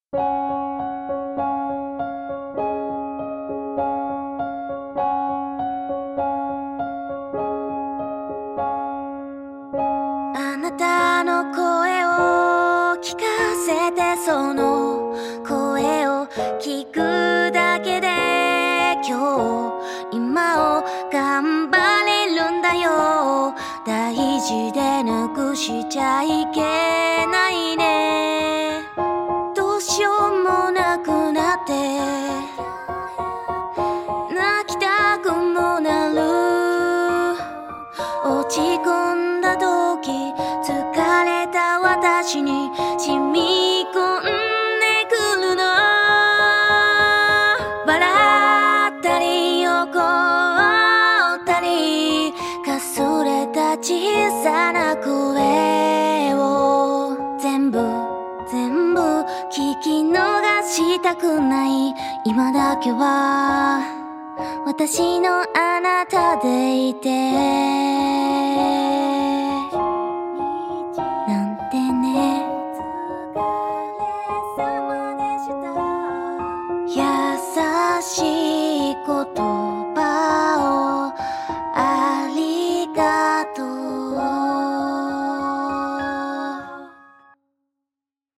あなたの声を聞かせて、その声を聞くだけで今日今を頑張れるんだよ。大事でなくしちゃいけないね。どうしようもなくなって泣きたくもなる。落ち込んだ時疲れた私に染み込んでくるの。笑ったり怒ったりかすれた小さな声を全部聞き逃したくない。今だけは私のあなたでいて。